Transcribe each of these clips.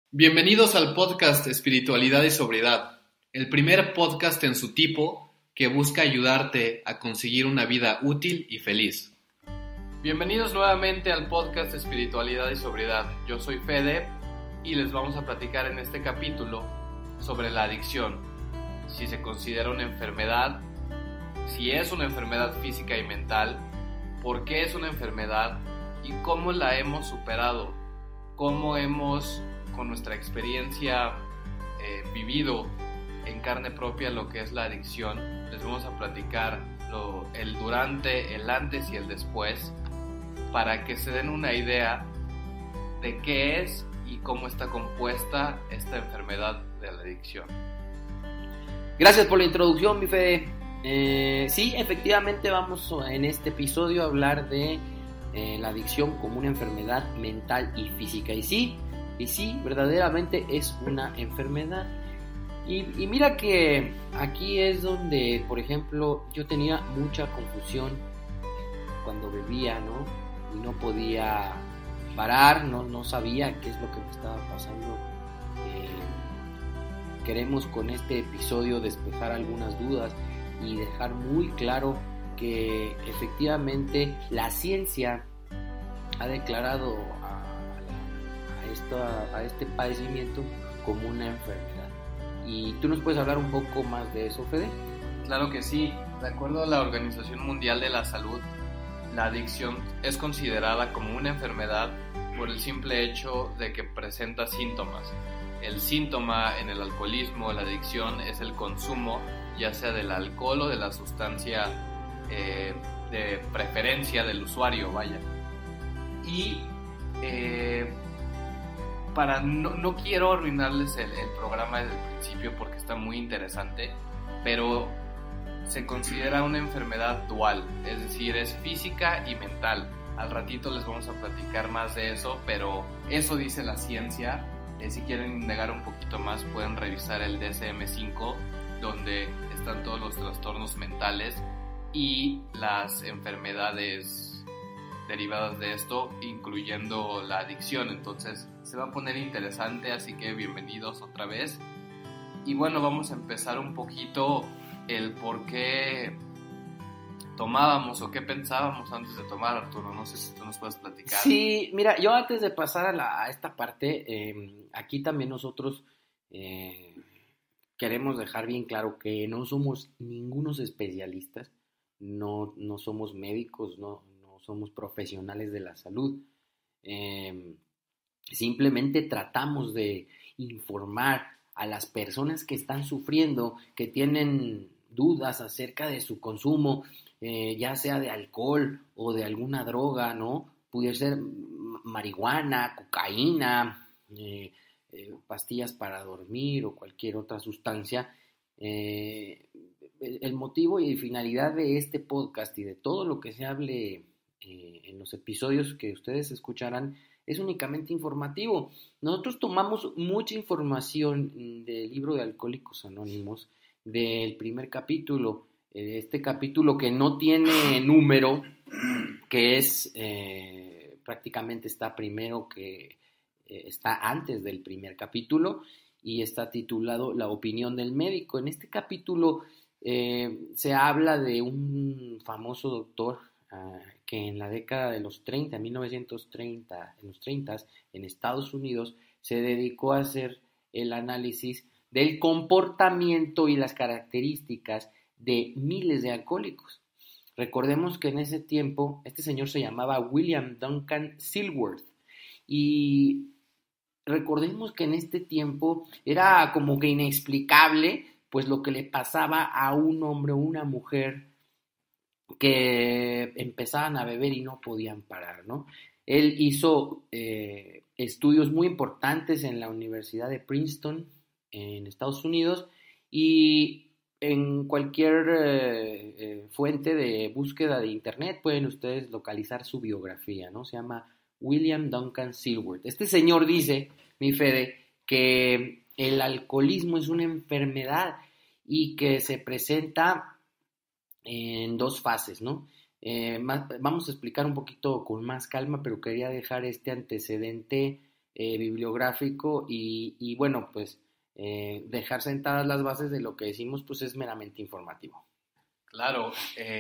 Bienvenidos al podcast Espiritualidad y Sobriedad, el primer podcast en su tipo que busca ayudarte a conseguir una vida útil y feliz. Bienvenidos nuevamente al podcast Espiritualidad y Sobriedad. Yo soy Fede y les vamos a platicar en este capítulo sobre la adicción, si se considera una enfermedad, si es una enfermedad física y mental, por qué es una enfermedad y cómo la hemos superado, cómo hemos con nuestra experiencia vivido en carne propia lo que es la adicción. Les vamos a platicar el durante, el antes y el después para que se den una idea de qué es y cómo está compuesta esta enfermedad de la adicción. Gracias por la introducción, mi Fede. Sí, efectivamente vamos en este episodio a hablar de la adicción como una enfermedad mental y física. Y sí, verdaderamente es una enfermedad. Y mira que aquí es donde, por ejemplo, yo tenía mucha confusión cuando bebía, ¿no? Y no podía parar, no sabía qué es lo que me estaba pasando. Queremos con este episodio despejar algunas dudas y dejar muy claro que efectivamente la ciencia ha declarado a este padecimiento como una enfermedad. ¿Y tú nos puedes hablar un poco más de eso, Fede? Claro que sí. De acuerdo a la Organización Mundial de la Salud, la adicción es considerada como una enfermedad por el simple hecho de que presenta síntomas. El síntoma en el alcoholismo, la adicción, es el consumo ya sea del alcohol o de la sustancia de preferencia del usuario, vaya. Y no quiero arruinarles el programa desde el principio porque está muy interesante, pero se considera una enfermedad dual, es decir, es física y mental. Al ratito les vamos a platicar más de eso, pero eso dice la ciencia. Si quieren indagar un poquito más, pueden revisar el DSM-5, donde están todos los trastornos mentales y las enfermedades derivadas de esto, incluyendo la adicción. Entonces se va a poner interesante, así que bienvenidos otra vez. Y bueno, vamos a empezar un poquito el por qué tomábamos o qué pensábamos antes de tomar, Arturo. No sé si tú nos puedes platicar. Sí, mira, yo antes de pasar a esta parte, aquí también nosotros queremos dejar bien claro que no somos ningunos especialistas, no somos médicos, no somos profesionales de la salud. Simplemente tratamos de informar a las personas que están sufriendo, que tienen dudas acerca de su consumo, ya sea de alcohol o de alguna droga, ¿no? Pudiera ser marihuana, cocaína, pastillas para dormir o cualquier otra sustancia. El motivo y finalidad de este podcast y de todo lo que se hable en los episodios que ustedes escucharán es únicamente informativo. Nosotros tomamos mucha información del libro de Alcohólicos Anónimos, del primer capítulo, este capítulo que no tiene número, que es prácticamente está primero que está antes del primer capítulo y está titulado La opinión del médico. En este capítulo se habla de un famoso doctor que en la década de los 30, 1930, en los 30, en Estados Unidos, se dedicó a hacer el análisis del comportamiento y las características de miles de alcohólicos. Recordemos que en ese tiempo este señor se llamaba William Duncan Silworth y recordemos que en este tiempo era como que inexplicable pues lo que le pasaba a un hombre o una mujer que empezaban a beber y no podían parar, ¿no? Él hizo estudios muy importantes en la Universidad de Princeton, en Estados Unidos, y en cualquier fuente de búsqueda de internet pueden ustedes localizar su biografía, ¿no? Se llama William Duncan Silworth. Este señor dice, mi Fede, que el alcoholismo es una enfermedad y que se presenta en dos fases, ¿no? Vamos a explicar un poquito con más calma, pero quería dejar este antecedente bibliográfico y bueno, pues dejar sentadas las bases de lo que decimos, pues es meramente informativo. Claro,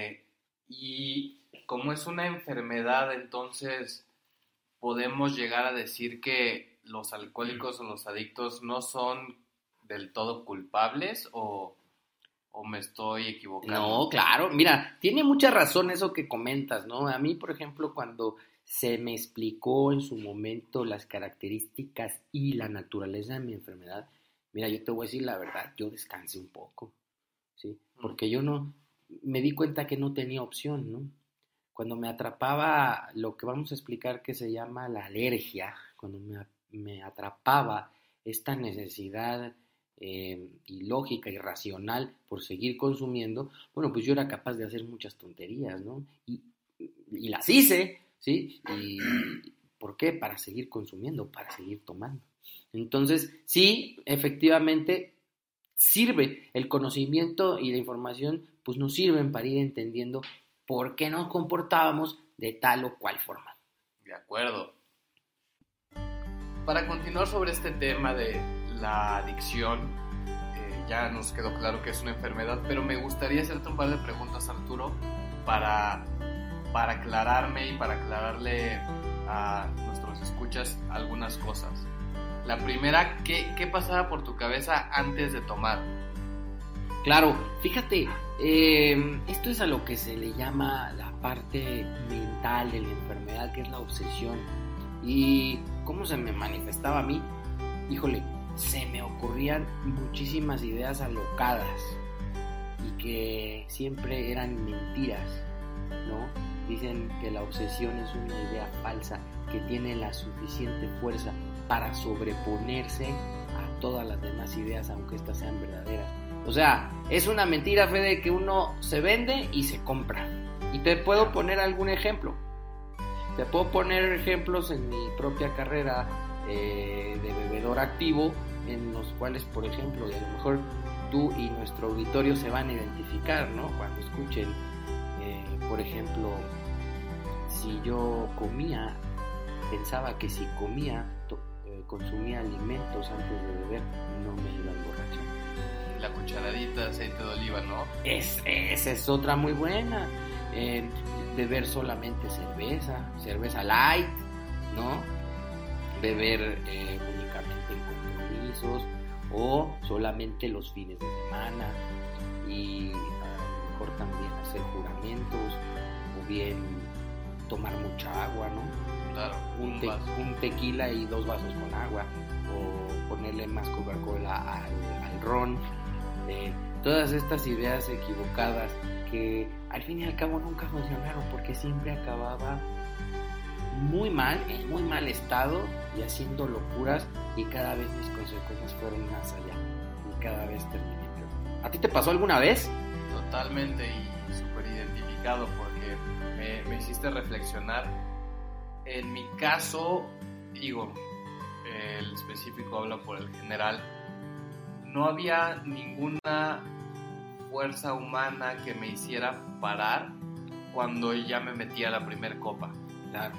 y como es una enfermedad, entonces podemos llegar a decir que los alcohólicos o los adictos no son del todo culpables o me estoy equivocando. No, claro, mira, tiene mucha razón eso que comentas, ¿no? A mí, por ejemplo, cuando se me explicó en su momento las características y la naturaleza de mi enfermedad, mira, yo te voy a decir la verdad, yo descansé un poco, ¿sí? Porque yo no, me di cuenta que no tenía opción, ¿no? Cuando me atrapaba lo que vamos a explicar que se llama la alergia, cuando me atrapaba esta necesidad ilógica, irracional por seguir consumiendo, bueno, pues yo era capaz de hacer muchas tonterías, ¿no? Y las hice, ¿sí? ¿Y por qué? Para seguir consumiendo, para seguir tomando. Entonces, sí, efectivamente, sirve el conocimiento y la información, pues nos sirven para ir entendiendo por qué nos comportábamos de tal o cual forma. De acuerdo. Para continuar sobre este tema de la adicción, ya nos quedó claro que es una enfermedad, pero me gustaría hacerte un par de preguntas, Arturo, para aclararme y para aclararle a nuestros escuchas algunas cosas. La primera, ¿qué pasaba por tu cabeza antes de tomar? Claro, fíjate, esto es a lo que se le llama la parte mental de la enfermedad, que es la obsesión. ¿Y cómo se me manifestaba a mí? Híjole, se me ocurrían muchísimas ideas alocadas y que siempre eran mentiras, ¿no? Dicen que la obsesión es una idea falsa que tiene la suficiente fuerza para sobreponerse a todas las demás ideas, aunque éstas sean verdaderas. O sea, es una mentira, Fede, que uno se vende y se compra. Y te puedo poner algún ejemplo. Te puedo poner ejemplos en mi propia carrera de bebedor activo, en los cuales, por ejemplo, y a lo mejor tú y nuestro auditorio se van a identificar, ¿no? Cuando escuchen, por ejemplo, si yo comía, pensaba que si comía, consumía alimentos antes de beber, no me iba a emborrachar. La cucharadita de aceite de oliva, ¿no? Esa es otra muy buena. Beber solamente cerveza light, ¿no? Beber únicamente en compromisos o solamente los fines de semana y a lo mejor también hacer juramentos o bien tomar mucha agua, ¿no? Claro, un tequila y 2 vasos con agua o ponerle más Coca-Cola al ron. Todas estas ideas equivocadas que al fin y al cabo nunca funcionaron porque siempre acababa muy mal, en muy mal estado y haciendo locuras y cada vez mis consecuencias fueron más allá y cada vez terminé peor. ¿A ti te pasó alguna vez? Totalmente y súper identificado porque me hiciste reflexionar. En mi caso, digo, el específico habla por el general, no había ninguna fuerza humana que me hiciera parar cuando ya me metía la primer copa. Claro.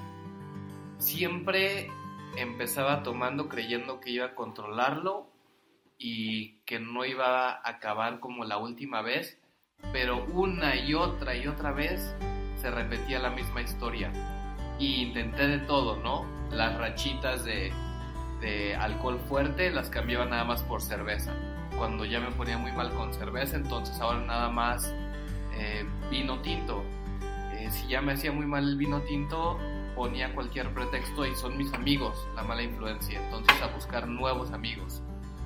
Siempre empezaba tomando creyendo que iba a controlarlo y que no iba a acabar como la última vez, pero una y otra vez se repetía la misma historia. Y intenté de todo, ¿no? Las rachitas de alcohol fuerte las cambiaba nada más por cerveza. Cuando ya me ponía muy mal con cerveza, entonces ahora nada más vino tinto. Si ya me hacía muy mal el vino tinto, ponía cualquier pretexto y son mis amigos la mala influencia. Entonces a buscar nuevos amigos.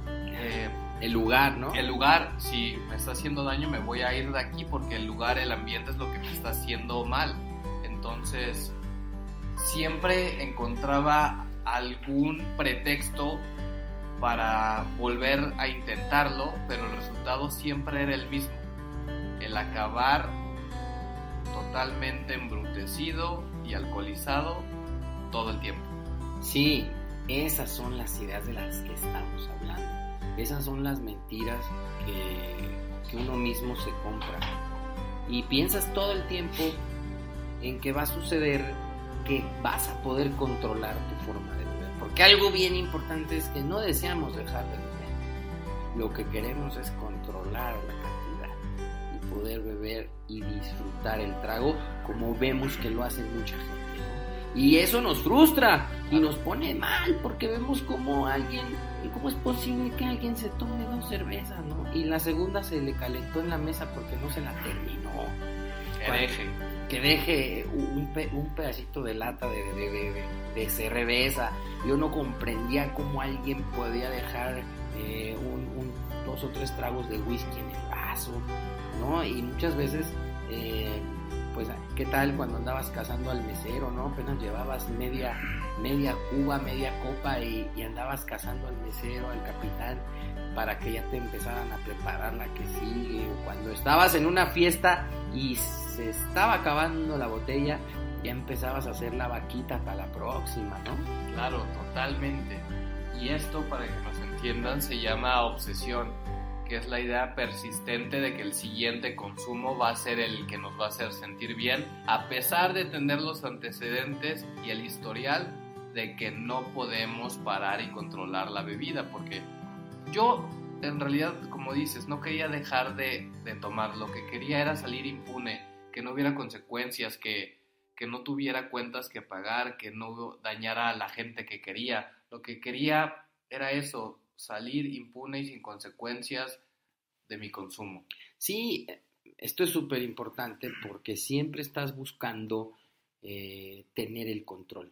El lugar, ¿no? El lugar, si me está haciendo daño, me voy a ir de aquí porque el lugar, el ambiente es lo que me está haciendo mal. Entonces siempre encontraba algún pretexto para volver a intentarlo, pero el resultado siempre era el mismo, el acabar totalmente embrutecido y alcoholizado todo el tiempo. Sí, esas son las ideas de las que estamos hablando, esas son las mentiras que uno mismo se compra y piensas todo el tiempo en que va a suceder, que vas a poder controlar tu forma de beber, Porque algo bien importante es que no deseamos dejar de beber. Lo que queremos es controlar la cantidad y poder beber y disfrutar el trago como vemos que lo hace mucha gente, ¿no? Y eso nos frustra y nos pone mal porque vemos cómo es posible que alguien se tome 2 cervezas, ¿no? Y la segunda se le calentó en la mesa porque no se la terminó. Que deje un pedacito de lata de cerveza. Yo no comprendía cómo alguien podía dejar 2 o 3 tragos de whisky en el vaso, ¿no? Y muchas veces, pues, ¿qué tal cuando andabas cazando al mesero, ¿no? Apenas llevabas media cuba, media copa y andabas cazando al mesero, al capitán, para que ya te empezaran a preparar la que sigue. O cuando estabas en una fiesta y se estaba acabando la botella, ya empezabas a hacer la vaquita para la próxima, ¿no? Claro, totalmente. Y esto, para que nos entiendan, se llama obsesión, que es la idea persistente de que el siguiente consumo va a ser el que nos va a hacer sentir bien, a pesar de tener los antecedentes y el historial de que no podemos parar y controlar la bebida, porque yo, en realidad, como dices, no quería dejar de tomar. Lo que quería era salir impune, que no hubiera consecuencias, que no tuviera cuentas que pagar, que no dañara a la gente que quería. Lo que quería era eso, salir impune y sin consecuencias de mi consumo. Sí, esto es súper importante porque siempre estás buscando tener el control.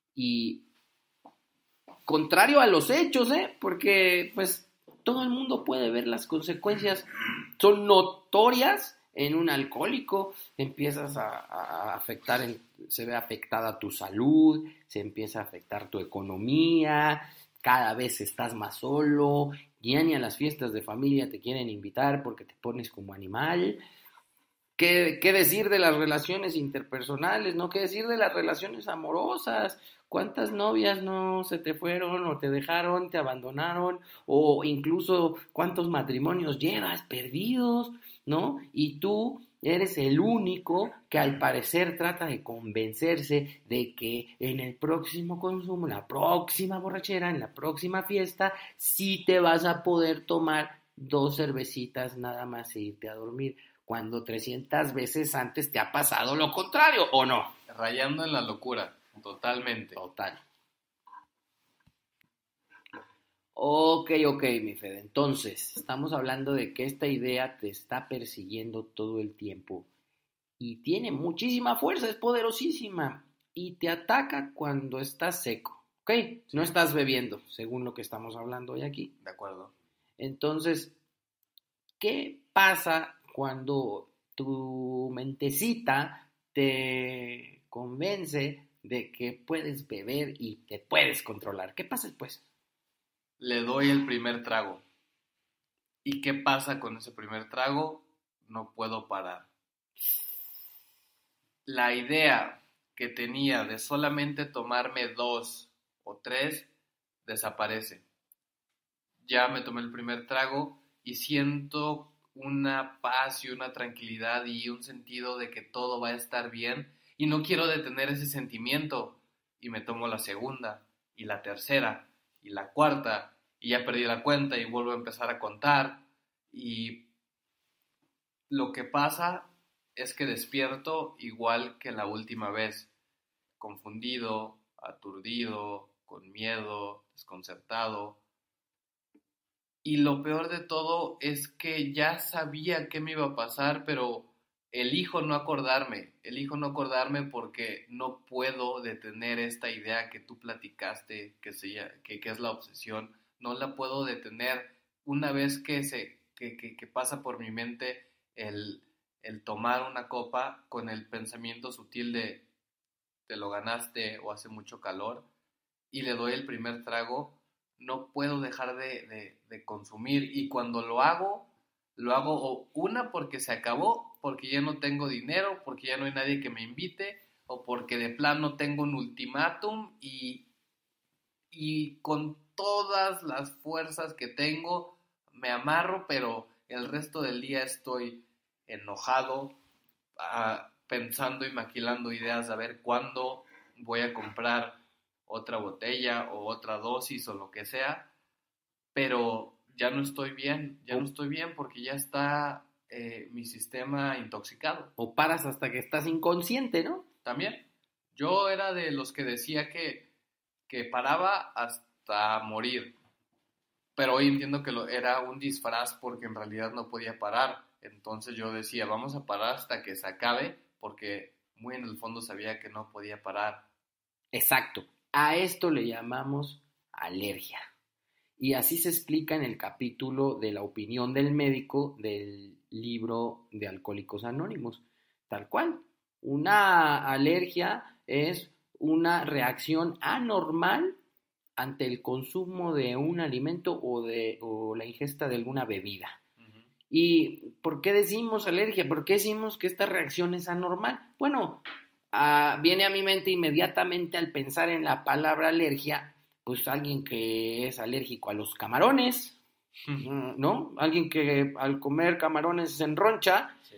Y contrario a los hechos, porque pues todo el mundo puede ver las consecuencias, son notorias. En un alcohólico empiezas a afectar, se ve afectada tu salud, se empieza a afectar tu economía, cada vez estás más solo, ya ni a las fiestas de familia te quieren invitar porque te pones como animal. ¿Qué decir de las relaciones interpersonales? ¿No? ¿Qué decir de las relaciones amorosas? ¿Cuántas novias no se te fueron o te dejaron, te abandonaron? O incluso cuántos matrimonios llevas perdidos, ¿no? Y tú eres el único que al parecer trata de convencerse de que en el próximo consumo, en la próxima borrachera, en la próxima fiesta, sí te vas a poder tomar 2 cervecitas nada más e irte a dormir, cuando 300 veces antes te ha pasado lo contrario, ¿o no? Rayando en la locura, totalmente. Total. Ok, mi Fede. Entonces, estamos hablando de que esta idea te está persiguiendo todo el tiempo y tiene muchísima fuerza, es poderosísima y te ataca cuando estás seco, ¿ok? No estás bebiendo, según lo que estamos hablando hoy aquí. De acuerdo. Entonces, ¿qué pasa cuando tu mentecita te convence de que puedes beber y te puedes controlar? ¿Qué pasa después? Le doy el primer trago. ¿Y qué pasa con ese primer trago? No puedo parar. La idea que tenía de solamente tomarme 2 o 3 desaparece. Ya me tomé el primer trago y siento una paz y una tranquilidad y un sentido de que todo va a estar bien y no quiero detener ese sentimiento y me tomo la segunda y la tercera y la cuarta y ya perdí la cuenta y vuelvo a empezar a contar y lo que pasa es que despierto igual que la última vez, confundido, aturdido, con miedo, desconcertado. Y lo peor de todo es que ya sabía qué me iba a pasar, pero elijo no acordarme porque no puedo detener esta idea que tú platicaste, que es la obsesión, no la puedo detener. Una vez que pasa por mi mente el tomar una copa con el pensamiento sutil de te lo ganaste o hace mucho calor y le doy el primer trago, no puedo dejar de consumir y cuando lo hago o una porque se acabó, porque ya no tengo dinero, porque ya no hay nadie que me invite o porque de plano tengo un ultimátum y con todas las fuerzas que tengo me amarro, pero el resto del día estoy enojado, pensando y maquilando ideas a ver cuándo voy a comprar otra botella o otra dosis o lo que sea, pero ya no estoy bien, porque ya está mi sistema intoxicado. O paras hasta que estás inconsciente, ¿no? También, yo era de los que decía que paraba hasta morir, pero hoy entiendo que era un disfraz porque en realidad no podía parar. Entonces yo decía, vamos a parar hasta que se acabe, porque muy en el fondo sabía que no podía parar. Exacto. A esto le llamamos alergia. Y así se explica en el capítulo de la opinión del médico del libro de Alcohólicos Anónimos. Tal cual. Una alergia es una reacción anormal ante el consumo de un alimento o la ingesta de alguna bebida. Uh-huh. ¿Y por qué decimos alergia? ¿Por qué decimos que esta reacción es anormal? Bueno, viene a mi mente inmediatamente al pensar en la palabra alergia, pues alguien que es alérgico a los camarones, ¿no? Alguien que al comer camarones se enroncha, sí.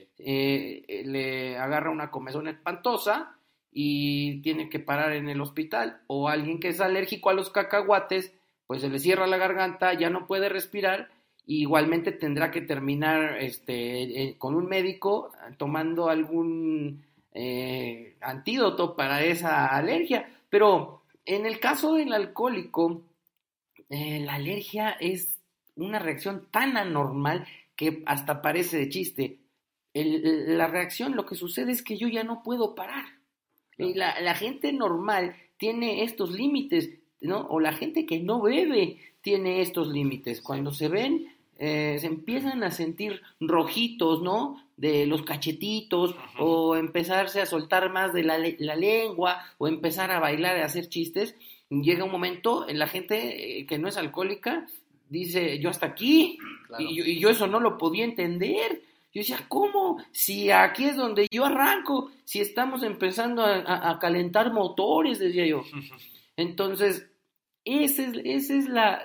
Le agarra una comezón espantosa y tiene que parar en el hospital. O alguien que es alérgico a los cacahuates, pues se le cierra la garganta, ya no puede respirar, y igualmente tendrá que terminar con un médico tomando algún antídoto para esa alergia. Pero en el caso del alcohólico, la alergia es una reacción tan anormal que hasta parece de chiste. La reacción, lo que sucede es que yo ya no puedo parar. La gente normal tiene estos límites, ¿no? O la gente que no bebe tiene estos límites. Cuando se ven, se empiezan a sentir rojitos, ¿no? De los cachetitos, uh-huh. O empezarse a soltar más de la lengua, o empezar a bailar y a hacer chistes. Llega un momento, la gente que no es alcohólica dice, yo hasta aquí, claro. y yo eso no lo podía entender. Yo decía, ¿cómo? Si aquí es donde yo arranco, si estamos empezando a calentar motores, decía yo. Entonces, esa es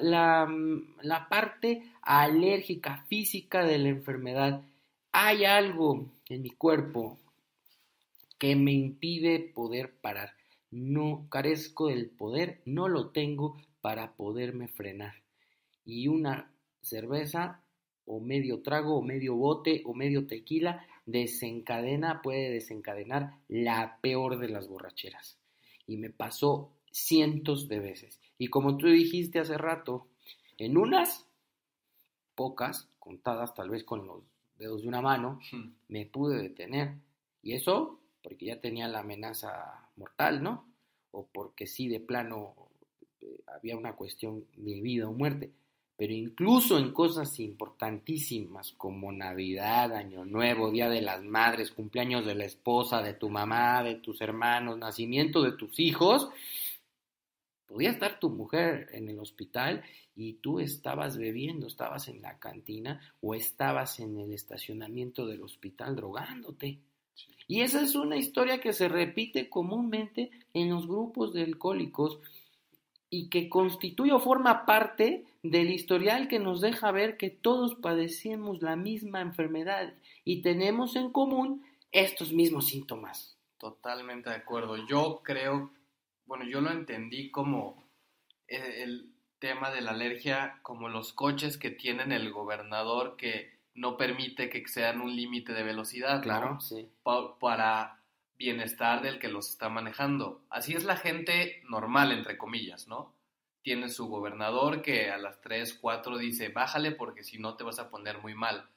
la parte alérgica física de la enfermedad. Hay algo en mi cuerpo que me impide poder parar. No carezco del poder, no lo tengo para poderme frenar. Y una cerveza o medio trago o medio bote o medio tequila puede desencadenar la peor de las borracheras. Y me pasó cientos de veces. Y como tú dijiste hace rato, en unas pocas, contadas tal vez con los dedos de una mano, me pude detener. Y eso porque ya tenía la amenaza mortal, ¿no? O porque sí, de plano, había una cuestión de vida o muerte. Pero incluso en cosas importantísimas como Navidad, Año Nuevo, Día de las Madres, cumpleaños de la esposa, de tu mamá, de tus hermanos, nacimiento de tus hijos, podía estar tu mujer en el hospital y tú estabas bebiendo, estabas en la cantina o estabas en el estacionamiento del hospital drogándote. Sí. Y esa es una historia que se repite comúnmente en los grupos de alcohólicos y que constituye o forma parte del historial que nos deja ver que todos padecemos la misma enfermedad y tenemos en común estos mismos síntomas. Totalmente de acuerdo. Yo creo, yo lo entendí como el tema de la alergia, como los coches que tienen el gobernador que no permite que excedan un límite de velocidad, claro, ¿no? Sí. Para bienestar del que los está manejando. Así es la gente normal, entre comillas, ¿no? Tiene su gobernador que a las 3, 4 dice, bájale porque si no te vas a poner muy mal.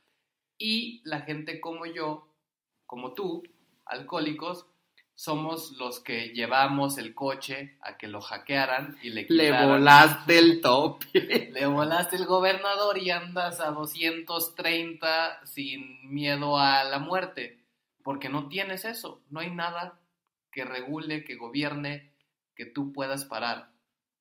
Y la gente como yo, como tú, alcohólicos, somos los que llevamos el coche a que lo hackearan y le quitaran. Le volaste el tope. Le volaste el gobernador y andas a 230 sin miedo a la muerte. Porque no tienes eso. No hay nada que regule, que gobierne, que tú puedas parar.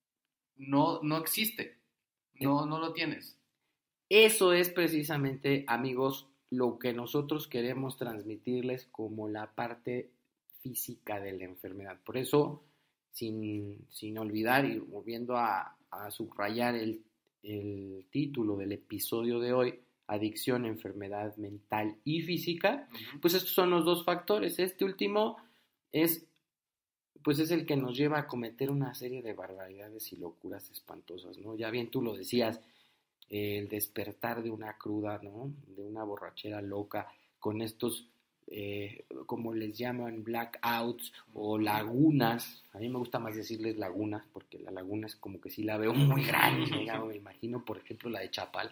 No existe. No lo tienes. Eso es precisamente, amigos, lo que nosotros queremos transmitirles como la parte física de la enfermedad. Por eso, sin olvidar y volviendo a subrayar el título del episodio de hoy, adicción, enfermedad mental y física, uh-huh. Pues estos son los dos factores. Este último es pues es el que nos lleva a cometer una serie de barbaridades y locuras espantosas, ¿no? Ya bien tú lo decías, el despertar de una cruda, ¿no? De una borrachera loca, con estos, como les llaman, blackouts o lagunas. A mí me gusta más decirles lagunas, porque la laguna es como que sí la veo muy grande, ¿no? Me imagino, por ejemplo, la de Chapala.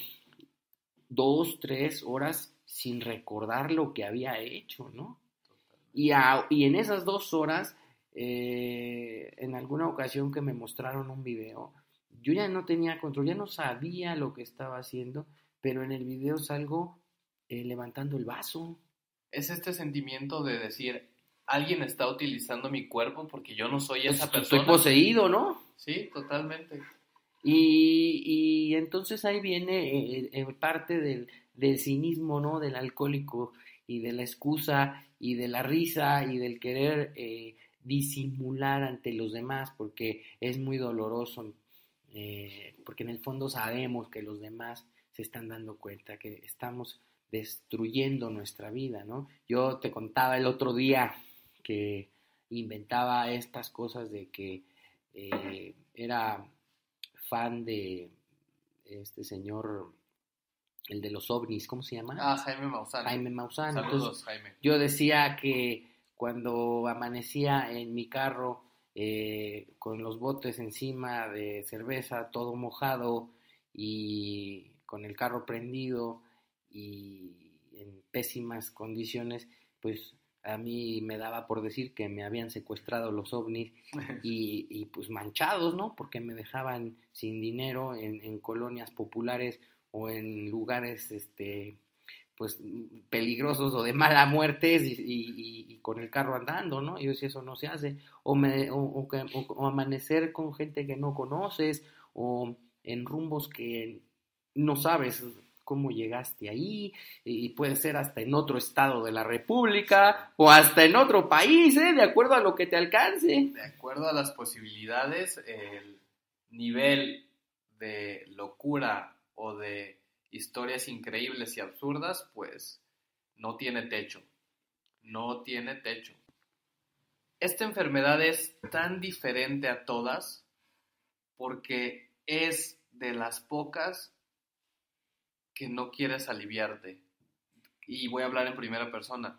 2, 3 horas sin recordar lo que había hecho, ¿no? Y en esas 2 horas, en alguna ocasión que me mostraron un video, yo ya no tenía control, ya no sabía lo que estaba haciendo, pero en el video salgo levantando el vaso. Es este sentimiento de decir, alguien está utilizando mi cuerpo porque yo no soy esa Estoy persona. poseído, ¿no? Sí, totalmente. Y entonces ahí viene parte del cinismo, ¿no? Del alcohólico y de la excusa y de la risa y del querer disimular ante los demás, porque es muy doloroso, porque en el fondo sabemos que los demás se están dando cuenta que estamos destruyendo nuestra vida, ¿no? Yo te contaba el otro día que inventaba estas cosas de que era fan de este señor, el de los ovnis, ¿cómo se llama? Jaime Maussan. Jaime Maussan. Saludos, entonces, Jaime. yo decía que cuando amanecía en mi carro con los botes encima de cerveza, todo mojado y con el carro prendido y en pésimas condiciones, pues a mí me daba por decir que me habían secuestrado los ovnis y pues manchados, ¿no? Porque me dejaban sin dinero en colonias populares o en lugares pues peligrosos o de mala muerte y con el carro andando, ¿no? Yo decía, eso no se hace. O amanecer con gente que no conoces o en rumbos que no sabes cómo llegaste ahí, y puede ser hasta en otro estado de la República o hasta en otro país, de acuerdo a lo que te alcance. De acuerdo a las posibilidades, el nivel de locura o de historias increíbles y absurdas, pues no tiene techo. No tiene techo. Esta enfermedad es tan diferente a todas porque es de las pocas que no quieres aliviarte. Y voy a hablar en primera persona.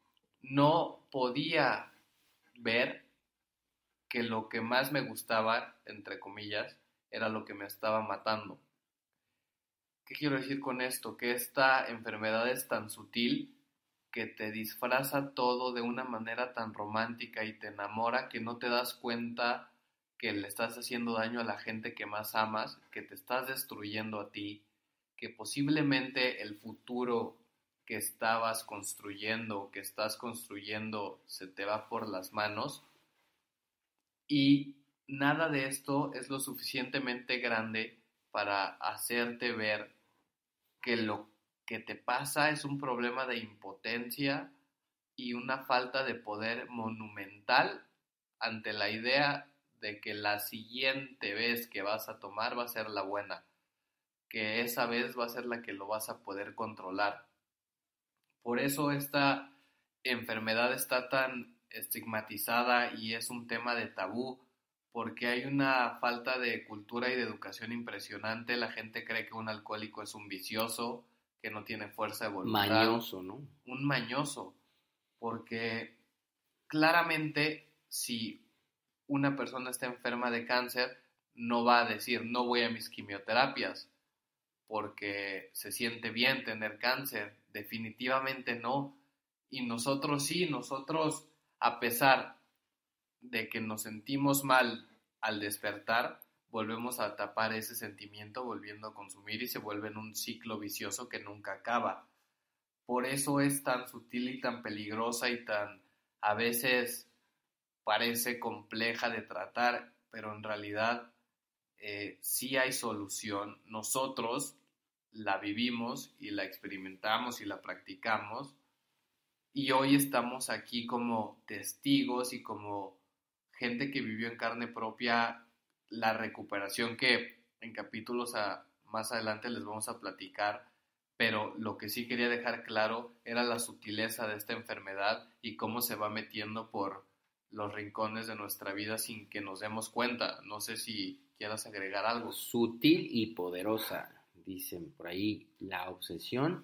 No podía ver que lo que más me gustaba, entre comillas, era lo que me estaba matando. ¿Qué quiero decir con esto? Que esta enfermedad es tan sutil que te disfraza todo de una manera tan romántica y te enamora que no te das cuenta que le estás haciendo daño a la gente que más amas, que te estás destruyendo a ti, que posiblemente el futuro que estabas construyendo, que estás construyendo, se te va por las manos. Y nada de esto es lo suficientemente grande para hacerte ver que lo que te pasa es un problema de impotencia y una falta de poder monumental ante la idea de que la siguiente vez que vas a tomar va a ser la buena, que esa vez va a ser la que lo vas a poder controlar. Por eso esta enfermedad está tan estigmatizada y es un tema de tabú, porque hay una falta de cultura y de educación impresionante. La gente cree que un alcohólico es un vicioso, que no tiene fuerza de voluntad. Mañoso, ¿no? Un mañoso, porque claramente si una persona está enferma de cáncer, no va a decir no voy a mis quimioterapias porque se siente bien tener cáncer. Definitivamente no. Y nosotros sí, nosotros, a pesar de que nos sentimos mal al despertar, volvemos a tapar ese sentimiento volviendo a consumir y se vuelve en un ciclo vicioso que nunca acaba. Por eso es tan sutil y tan peligrosa y tan, a veces parece compleja de tratar, pero en realidad sí hay solución. Nosotros la vivimos y la experimentamos y la practicamos, y hoy estamos aquí como testigos y como gente que vivió en carne propia la recuperación, que en capítulos más adelante les vamos a platicar, pero lo que sí quería dejar claro era la sutileza de esta enfermedad y cómo se va metiendo por los rincones de nuestra vida sin que nos demos cuenta. No sé si quieras agregar algo. Sutil y poderosa, dicen por ahí, la obsesión.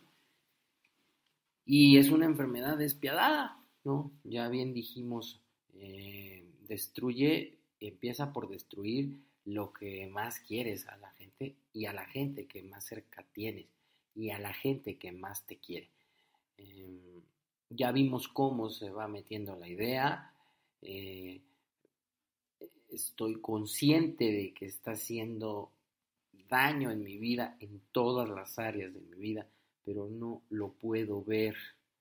Y es una enfermedad despiadada, ¿no? Ya bien dijimos, empieza por destruir lo que más quieres a la gente y a la gente que más cerca tienes y a la gente que más te quiere. Ya vimos cómo se va metiendo la idea. Estoy consciente de que está haciendo daño en mi vida, en todas las áreas de mi vida, pero no lo puedo ver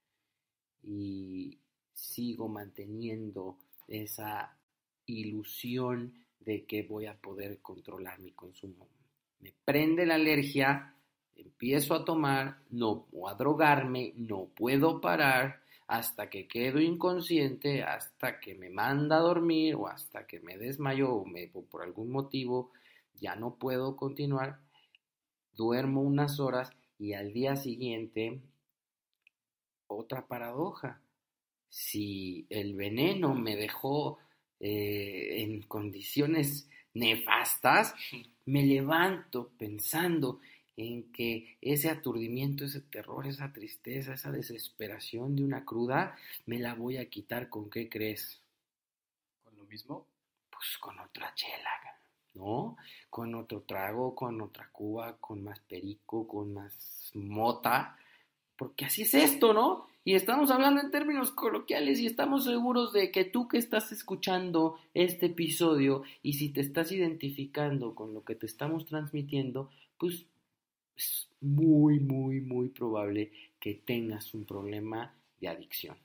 y sigo manteniendo esa ilusión de que voy a poder controlar mi consumo. Me prende la alergia, empiezo a tomar, no, o a drogarme, no puedo parar hasta que quedo inconsciente, hasta que me manda a dormir o hasta que me desmayo o por algún motivo ya no puedo continuar. Duermo unas horas y al día siguiente, otra paradoja. Si el veneno me dejó en condiciones nefastas, me levanto pensando en que ese aturdimiento, ese terror, esa tristeza, esa desesperación de una cruda, me la voy a quitar. ¿Con qué crees? ¿Con lo mismo? Pues con otra chela, ¿no? Con otro trago, con otra cuba, con más perico, con más mota, porque así es esto, ¿no? Y estamos hablando en términos coloquiales y estamos seguros de que tú que estás escuchando este episodio y si te estás identificando con lo que te estamos transmitiendo, pues es muy, muy, muy probable que tengas un problema de adicción.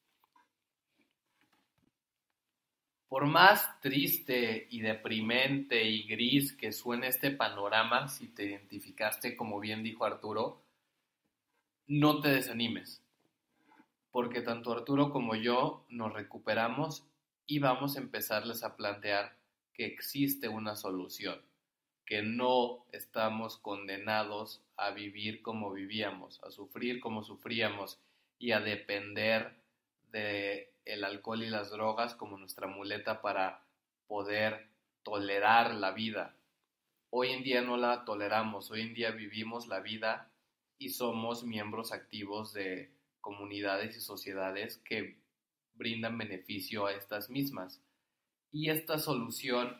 Por más triste y deprimente y gris que suene este panorama, si te identificaste, como bien dijo Arturo, no te desanimes, porque tanto Arturo como yo nos recuperamos y vamos a empezarles a plantear que existe una solución, que no estamos condenados a vivir como vivíamos, a sufrir como sufríamos y a depender del alcohol y las drogas como nuestra muleta para poder tolerar la vida. Hoy en día no la toleramos, hoy en día vivimos la vida y somos miembros activos de comunidades y sociedades que brindan beneficio a estas mismas. Y esta solución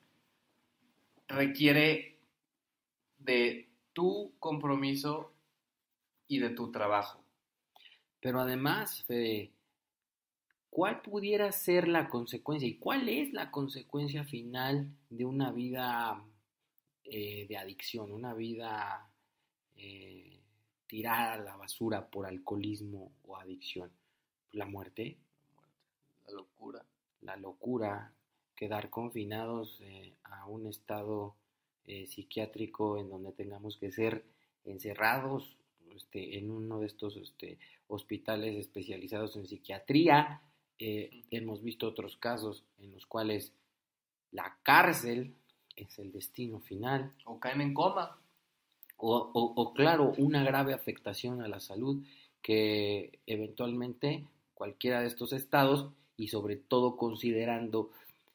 requiere de tu compromiso y de tu trabajo. Pero además, Fede, ¿cuál pudiera ser la consecuencia y cuál es la consecuencia final de una vida de adicción, una vida tirada a la basura por alcoholismo o adicción? La muerte, la locura, quedar confinados a un estado psiquiátrico en donde tengamos que ser encerrados en uno de estos hospitales especializados en psiquiatría. Hemos visto otros casos en los cuales la cárcel es el destino final. O caen en coma. O claro, una grave afectación a la salud que eventualmente cualquiera de estos estados, y sobre todo considerando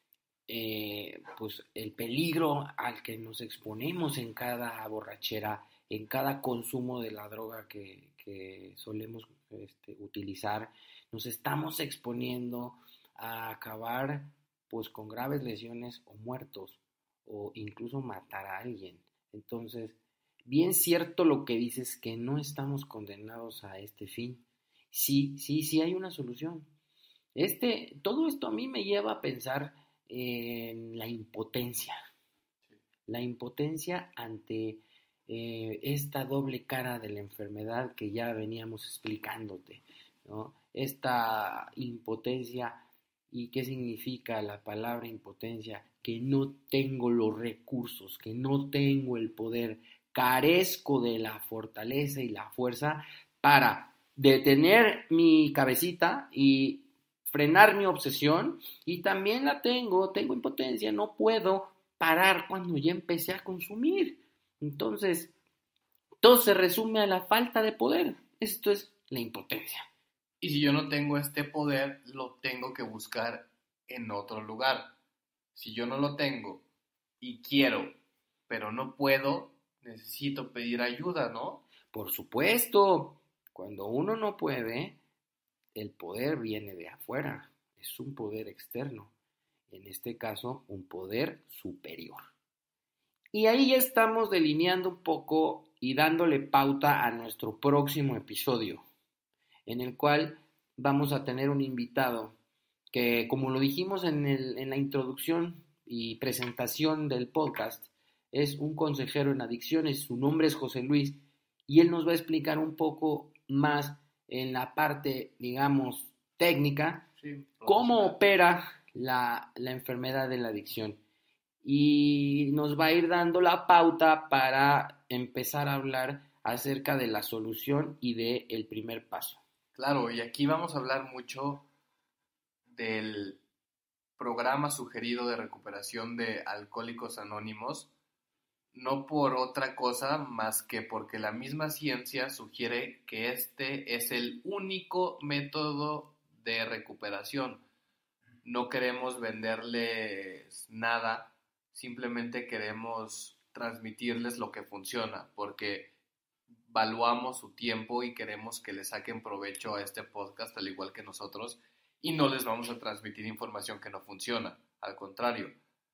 pues el peligro al que nos exponemos en cada borrachera, en cada consumo de la droga que solemos utilizar, nos estamos exponiendo a acabar pues con graves lesiones o muertos o incluso matar a alguien. Entonces, bien cierto lo que dices, que no estamos condenados a este fin. Sí hay una solución. Todo esto a mí me lleva a pensar en la impotencia. La impotencia ante esta doble cara de la enfermedad que ya veníamos explicándote, ¿no? Esta impotencia, ¿y qué significa la palabra impotencia? Que no tengo los recursos, que no tengo el poder, carezco de la fortaleza y la fuerza para detener mi cabecita y frenar mi obsesión, y también tengo impotencia, no puedo parar cuando ya empecé a consumir. Entonces, todo se resume a la falta de poder. Esto es la impotencia. Y si yo no tengo este poder, lo tengo que buscar en otro lugar. Si yo no lo tengo y quiero, pero no puedo, necesito pedir ayuda, ¿no? Por supuesto, cuando uno no puede, el poder viene de afuera, es un poder externo, en este caso un poder superior. Y ahí ya estamos delineando un poco y dándole pauta a nuestro próximo episodio, en el cual vamos a tener un invitado que, como lo dijimos en la introducción y presentación del podcast, es un consejero en adicciones, su nombre es José Luis, y él nos va a explicar un poco más en la parte, digamos, técnica, Sí, cómo opera la enfermedad de la adicción. Y nos va a ir dando la pauta para empezar a hablar acerca de la solución y del primer paso. Claro, y aquí vamos a hablar mucho del programa sugerido de recuperación de Alcohólicos Anónimos, no por otra cosa más que porque la misma ciencia sugiere que este es el único método de recuperación. No queremos venderles nada, simplemente queremos transmitirles lo que funciona, porque valuamos su tiempo y queremos que le saquen provecho a este podcast al igual que nosotros, y no les vamos a transmitir información que no funciona, al contrario,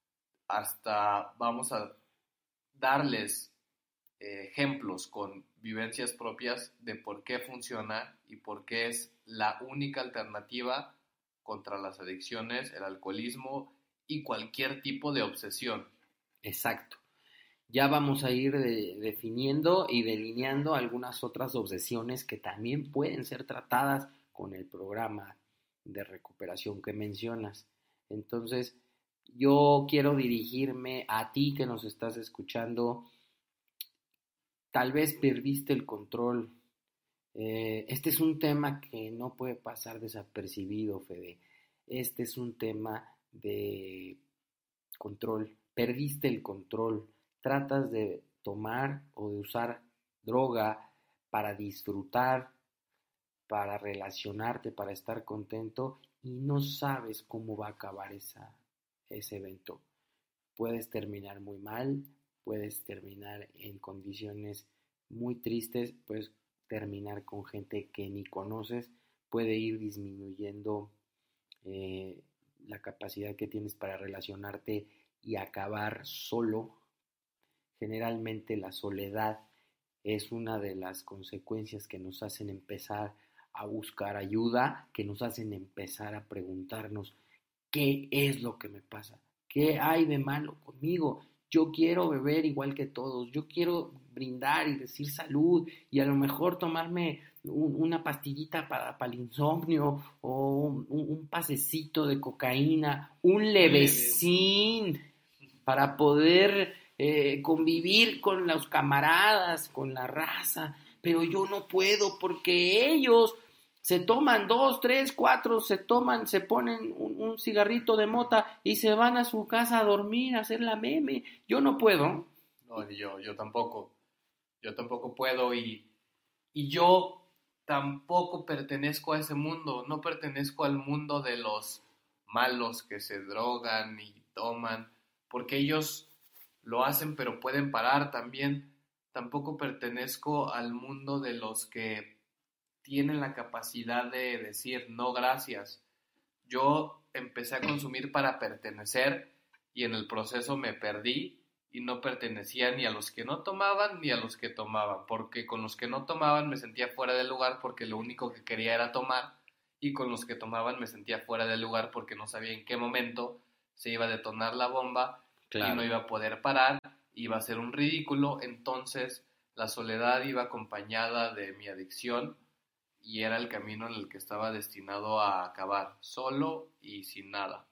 hasta vamos a darles ejemplos con vivencias propias de por qué funciona y por qué es la única alternativa contra las adicciones, el alcoholismo y cualquier tipo de obsesión. Exacto. Ya vamos a ir definiendo y delineando algunas otras obsesiones que también pueden ser tratadas con el programa de recuperación que mencionas. Entonces, yo quiero dirigirme a ti que nos estás escuchando. Tal vez perdiste el control. Este es un tema que no puede pasar desapercibido, Fede. Este es un tema de control. Perdiste el control. Tratas de tomar o de usar droga para disfrutar, para relacionarte, para estar contento y no sabes cómo va a acabar ese evento. Puedes terminar muy mal, puedes terminar en condiciones muy tristes, puedes terminar con gente que ni conoces, puede ir disminuyendo la capacidad que tienes para relacionarte y acabar solo. Generalmente la soledad es una de las consecuencias que nos hacen empezar a buscar ayuda, que nos hacen empezar a preguntarnos ¿qué es lo que me pasa? ¿Qué hay de malo conmigo? Yo quiero beber igual que todos, yo quiero brindar y decir salud y a lo mejor tomarme una pastillita para el insomnio o un pasecito de cocaína, un levecín para poder convivir con los camaradas, con la raza, pero yo no puedo porque ellos se toman 2, 3, 4, se ponen un cigarrito de mota y se van a su casa a dormir, a hacer la meme. Yo no puedo. No, yo tampoco. Yo tampoco puedo y yo tampoco pertenezco a ese mundo. No pertenezco al mundo de los malos que se drogan y toman, porque ellos lo hacen pero pueden parar también. Tampoco pertenezco al mundo de los que tienen la capacidad de decir no gracias. Yo empecé a consumir para pertenecer y en el proceso me perdí y no pertenecía ni a los que no tomaban ni a los que tomaban, porque con los que no tomaban me sentía fuera del lugar porque lo único que quería era tomar, y con los que tomaban me sentía fuera del lugar porque no sabía en qué momento se iba a detonar la bomba. Claro. Y no iba a poder parar, iba a ser un ridículo. Entonces la soledad iba acompañada de mi adicción y era el camino en el que estaba destinado a acabar, solo y sin nada.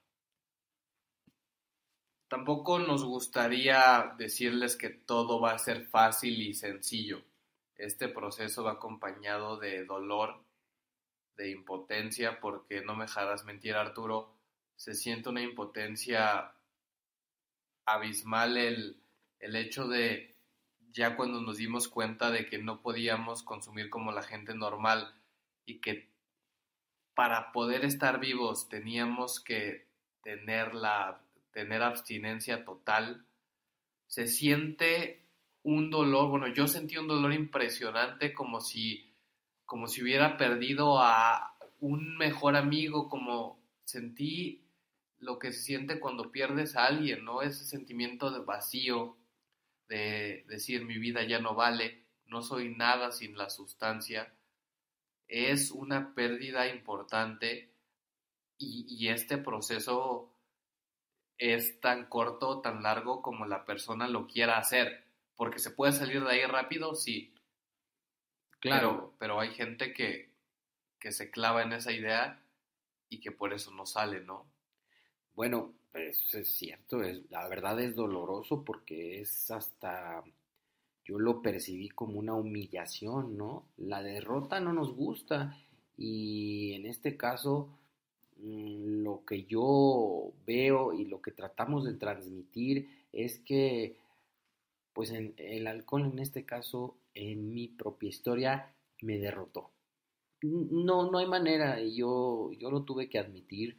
Tampoco nos gustaría decirles que todo va a ser fácil y sencillo. Este proceso va acompañado de dolor, de impotencia, porque no me dejarás mentir, Arturo, se siente una impotencia abismal el hecho de ya cuando nos dimos cuenta de que no podíamos consumir como la gente normal y que para poder estar vivos teníamos que tener abstinencia total, se siente un dolor. Bueno, yo sentí un dolor impresionante, como si hubiera perdido a un mejor amigo, como sentí lo que se siente cuando pierdes a alguien, ¿no? Ese sentimiento de vacío, de decir mi vida ya no vale, no soy nada sin la sustancia, es una pérdida importante y este proceso es tan corto o tan largo como la persona lo quiera hacer, porque se puede salir de ahí rápido, sí, Claro. pero hay gente que se clava en esa idea y que por eso no sale, ¿no? Bueno, pues es cierto, la verdad es doloroso porque es hasta, yo lo percibí como una humillación, ¿no? La derrota no nos gusta y en este caso lo que yo veo y lo que tratamos de transmitir es que pues el alcohol en este caso en mi propia historia me derrotó. No, no hay manera, y yo lo tuve que admitir.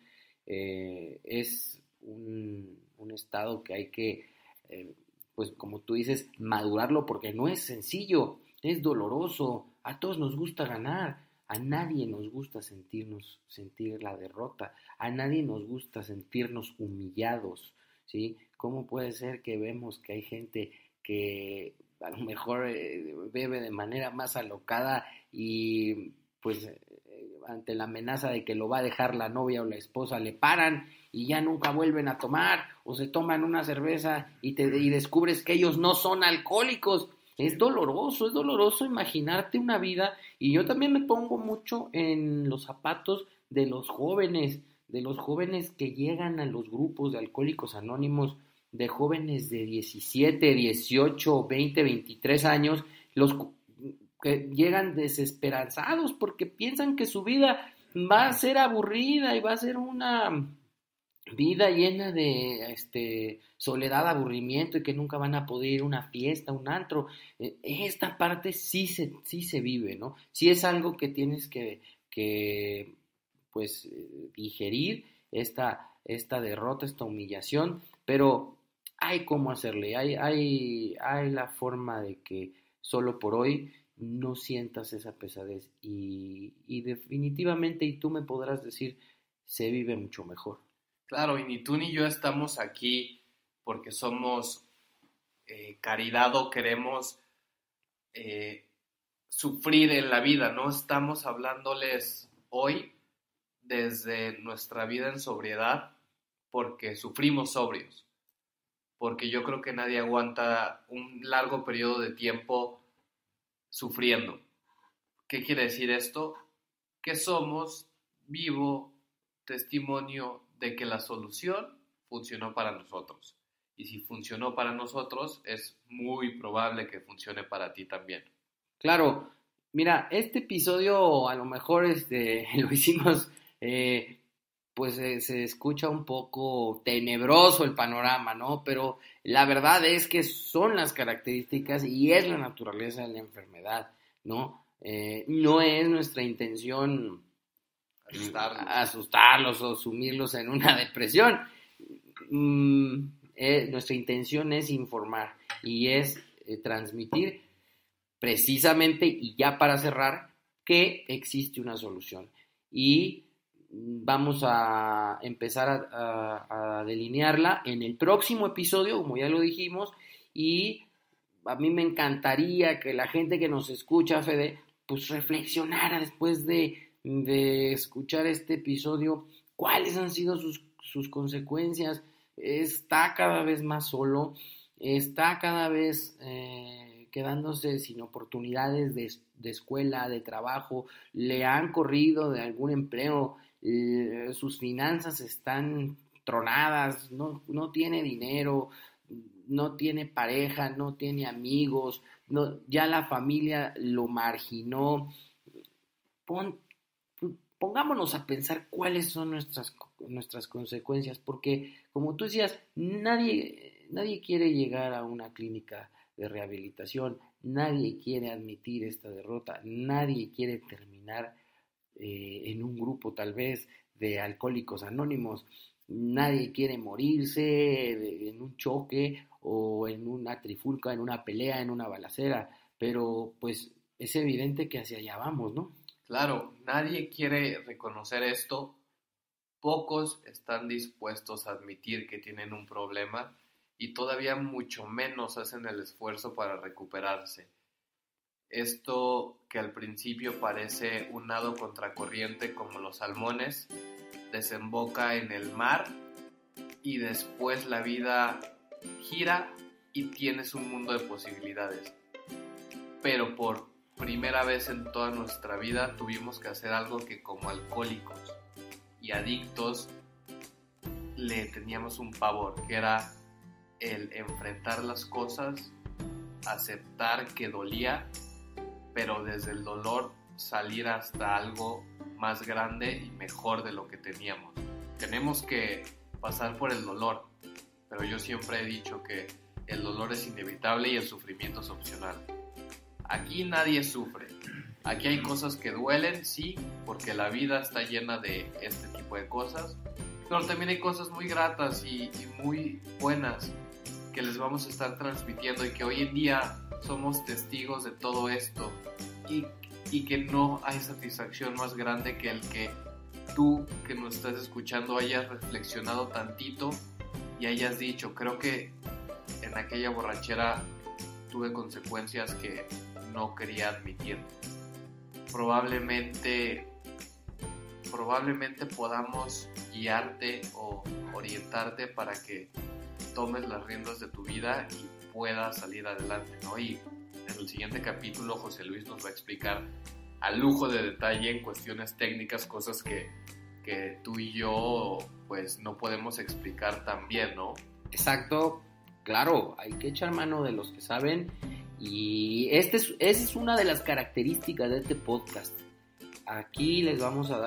Es un estado que hay que, pues como tú dices, madurarlo porque no es sencillo, es doloroso. A todos nos gusta ganar, a nadie nos gusta sentir la derrota, a nadie nos gusta sentirnos humillados, ¿sí? ¿Cómo puede ser que vemos que hay gente que a lo mejor bebe de manera más alocada y pues ante la amenaza de que lo va a dejar la novia o la esposa, le paran y ya nunca vuelven a tomar, o se toman una cerveza y descubres que ellos no son alcohólicos? Es doloroso imaginarte una vida, y yo también me pongo mucho en los zapatos de los jóvenes que llegan a los grupos de Alcohólicos Anónimos, de jóvenes de 17, 18, 20, 23 años, los que llegan desesperanzados porque piensan que su vida va a ser aburrida y va a ser una vida llena de soledad, aburrimiento, y que nunca van a poder ir a una fiesta, un antro. Esta parte sí se vive, ¿no? Sí es algo que tienes que pues digerir esta derrota, esta humillación, pero hay cómo hacerle, hay la forma de que solo por hoy no sientas esa pesadez y definitivamente, y tú me podrás decir, se vive mucho mejor. Claro, y ni tú ni yo estamos aquí porque somos caridad o queremos eh, sufrir en la vida, no estamos hablándoles hoy desde nuestra vida en sobriedad porque sufrimos sobrios, porque yo creo que nadie aguanta un largo periodo de tiempo sufriendo. ¿Qué quiere decir esto? Que somos vivo testimonio de que la solución funcionó para nosotros. Y si funcionó para nosotros, es muy probable que funcione para ti también. Claro, mira, este episodio a lo mejor lo hicimos, pues se escucha un poco tenebroso el panorama, ¿no? Pero la verdad es que son las características y es la naturaleza de la enfermedad, ¿no? No es nuestra intención asustarlos o sumirlos en una depresión. Nuestra intención es informar y es transmitir precisamente, y ya para cerrar, que existe una solución. Y vamos a empezar a delinearla en el próximo episodio, como ya lo dijimos, y a mí me encantaría que la gente que nos escucha, Fede, pues reflexionara después de escuchar este episodio, cuáles han sido sus consecuencias. Está cada vez más solo, está cada vez quedándose sin oportunidades de escuela, de trabajo, le han corrido de algún empleo, sus finanzas están tronadas, no tiene dinero, no tiene pareja, no tiene amigos, ya la familia lo marginó. Pongámonos a pensar cuáles son nuestras consecuencias, porque como tú decías, nadie quiere llegar a una clínica de rehabilitación, nadie quiere admitir esta derrota, nadie quiere terminar en un grupo tal vez de alcohólicos anónimos. nadie quiere morirse en un choque o en una trifulca, en una pelea, en una balacera, pero pues es evidente que hacia allá vamos, ¿no? Claro, nadie quiere reconocer esto, pocos están dispuestos a admitir que tienen un problema y todavía mucho menos hacen el esfuerzo para recuperarse. Esto que al principio parece un nado contracorriente como los salmones, desemboca en el mar y después la vida gira y tienes un mundo de posibilidades. Pero por primera vez en toda nuestra vida tuvimos que hacer algo que como alcohólicos y adictos le teníamos un pavor, que era el enfrentar las cosas, aceptar que dolía, pero desde el dolor salir hasta algo más grande y mejor de lo que teníamos. Tenemos que pasar por el dolor, pero yo siempre he dicho que el dolor es inevitable y el sufrimiento es opcional. Aquí nadie sufre. Aquí hay cosas que duelen, sí, porque la vida está llena de este tipo de cosas, pero también hay cosas muy gratas y muy buenas que les vamos a estar transmitiendo y que hoy en día somos testigos de todo esto y que no hay satisfacción más grande que el que tú que nos estás escuchando hayas reflexionado tantito y hayas dicho, creo que en aquella borrachera tuve consecuencias que no quería admitir. Probablemente podamos guiarte o orientarte para que tomes las riendas de tu vida y puedas salir adelante, ¿no? Y en el siguiente capítulo José Luis nos va a explicar a lujo de detalle en cuestiones técnicas cosas que tú y yo pues no podemos explicar tan bien, ¿no? Exacto, claro, hay que echar mano de los que saben y esa es una de las características de este podcast. Aquí le vamos a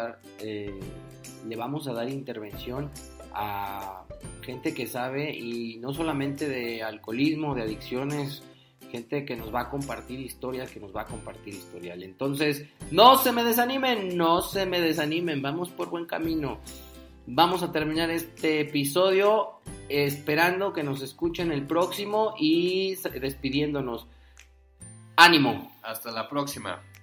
dar intervención a gente que sabe y no solamente de alcoholismo, de adicciones, gente que nos va a compartir historias, que nos va a compartir historial. Entonces, no se me desanimen, vamos por buen camino. Vamos a terminar este episodio esperando que nos escuchen el próximo y despidiéndonos. ¡Ánimo! Hasta la próxima.